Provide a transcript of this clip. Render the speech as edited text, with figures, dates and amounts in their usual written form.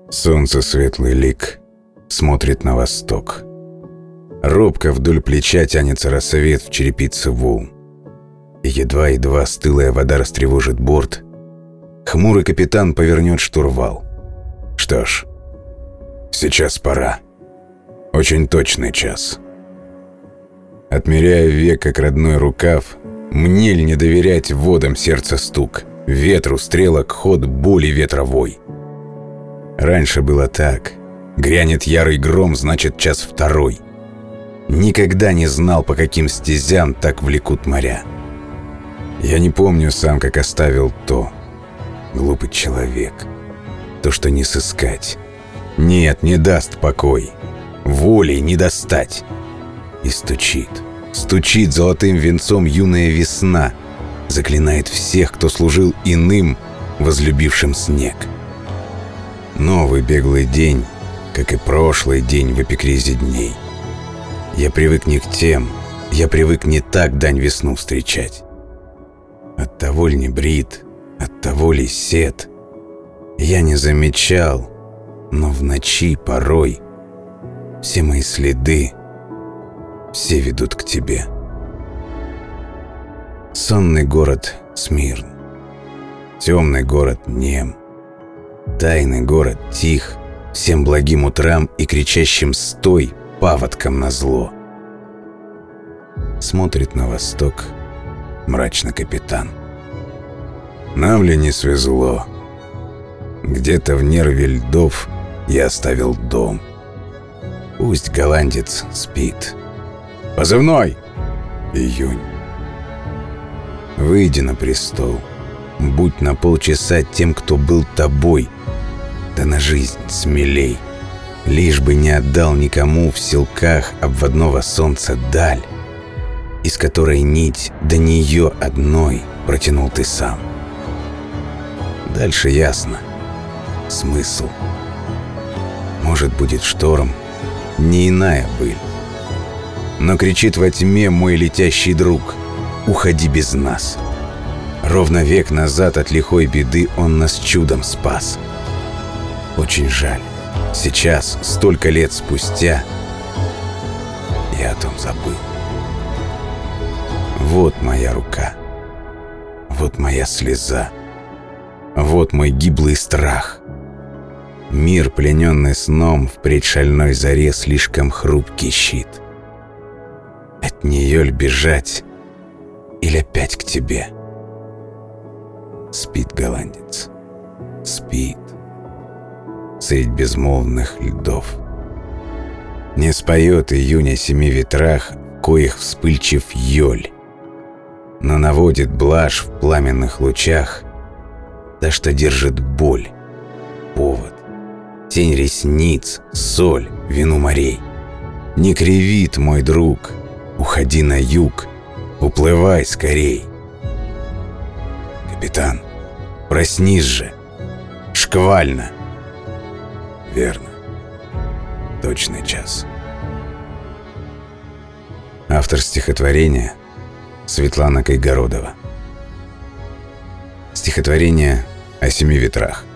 Солнце светлый лик смотрит на восток. Робко вдоль плеча тянется рассвет в черепице волн. И едва-едва стылая вода растревожит борт, хмурый капитан повернет штурвал. Что ж, сейчас пора. Очень точный час. Отмеряя век, как родной рукав, мне ль не доверять водам сердца стук, ветру стрелок ход, боли ветровой. Раньше было так. Грянет ярый гром, значит, час второй. Никогда не знал, по каким стезям так влекут моря. Я не помню сам, как оставил то. Глупый человек. То, что не сыскать. Нет, не даст покой. Волей не достать. И стучит. Стучит золотым венцом юная весна. Заклинает всех, кто служил иным, возлюбившим снег. Новый беглый день, как и прошлый день в эпикризе дней. Я привык не к тем, я привык не так дань весну встречать. Оттого ли не брит, оттого ли сед, я не замечал, но в ночи порой все мои следы, все ведут к тебе. Сонный город Смирн, темный город нем, тайный город тих, всем благим утрам и кричащим «стой!» паводкам назло. Смотрит на восток мрачно капитан. Нам ли не свезло? Где-то в нерве льдов я оставил дом. Пусть голландец спит. Позывной! Июнь. Выйди на престол. Будь на полчаса тем, кто был тобой. Да на жизнь смелей. Лишь бы не отдал никому в селках обводного солнца даль, из которой нить до нее одной протянул ты сам. Дальше ясно. Смысл. Может, будет шторм, не иная быль. Но кричит во тьме мой летящий друг: уходи без нас. Ровно век назад от лихой беды он нас чудом спас. Очень жаль, сейчас, столько лет спустя, я о том забыл. Вот моя рука, вот моя слеза, вот мой гиблый страх. Мир, плененный сном, впредь шальной заре слишком хрупкий щит. От нее ль бежать или опять к тебе? Спит голландец, спит средь безмолвных льдов. Не споет июнь о семи ветрах, коих вспыльчив ёль, но наводит блажь в пламенных лучах, да что держит боль, повод, тень ресниц, соль, вину морей. Не кривит, мой друг, уходи на юг, уплывай скорей. Капитан, проснись же, шквально. Верно, точный час. Автор стихотворения Светлана Кайгородова. Стихотворение о семи ветрах.